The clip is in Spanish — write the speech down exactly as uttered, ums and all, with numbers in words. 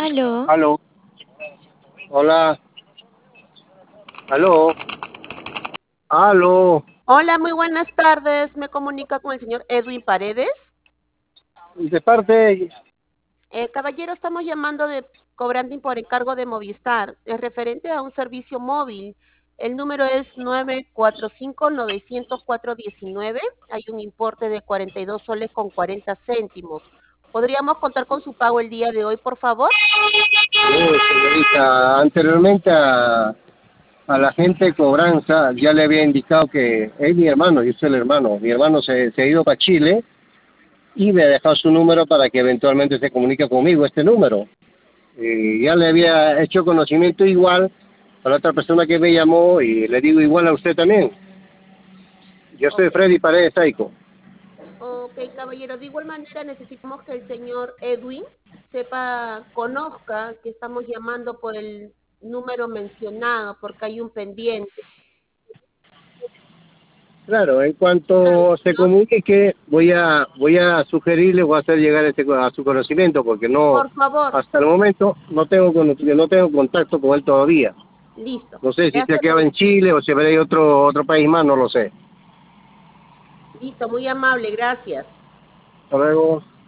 Aló. Aló, hola, aló, aló, Hola, muy buenas tardes. Me comunica con el señor Edwin Paredes. de parte, Eh, caballero, estamos llamando de cobrando por encargo de Movistar. Es referente a un servicio móvil. El número es nueve cuatro cinco nueve cero cuatro uno nueve. Hay un importe de cuarenta y dos soles con cuarenta céntimos. ¿Podríamos contar con su pago el día de hoy, por favor? eh, señorita, anteriormente a, a la gente de cobranza ya le había indicado que es mi hermano, yo soy el hermano, mi hermano se, se ha ido para Chile y me ha dejado su número para que eventualmente se comunique conmigo, este número. Y ya le había hecho conocimiento igual a la otra persona que me llamó y le digo igual a usted también. Yo soy Ok. Freddy Paredes Taico. Ok, caballero. De igual manera necesitamos que el señor Edwin sepa, conozca que estamos llamando por el número mencionado, porque hay un pendiente, Claro, en cuanto se ¿no? comunique, voy a voy a sugerirle, voy a hacer llegar este a su conocimiento, porque no, Por favor, hasta el momento no tengo cono- no tengo contacto con él todavía. listo. No sé Le si se ha hacemos, quedado en Chile o si habrá ido otro otro país más, no lo sé. listo, muy amable, gracias. Hasta luego.